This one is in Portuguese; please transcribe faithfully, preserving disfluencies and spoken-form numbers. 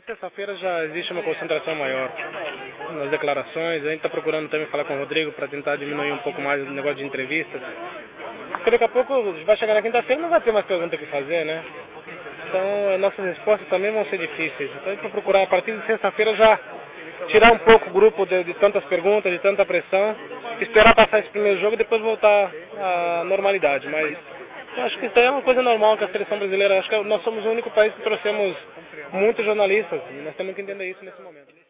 de sexta-feira já existe uma concentração maior nas declarações. A gente está procurando também falar com o Rodrigo para tentar diminuir um pouco mais o negócio de entrevistas. Porque daqui a pouco vai chegar na quinta-feira e não vai ter mais pergunta que fazer, né? Então nossas respostas também vão ser difíceis. Então a gente vai procurar a partir de sexta-feira já tirar um pouco o grupo de, de tantas perguntas, de tanta pressão, esperar passar esse primeiro jogo e depois voltar à normalidade. Mas eu acho que isso aí é uma coisa normal que a seleção brasileira, acho que nós somos o único país que trouxemos muitos jornalistas e nós temos que entender isso nesse momento.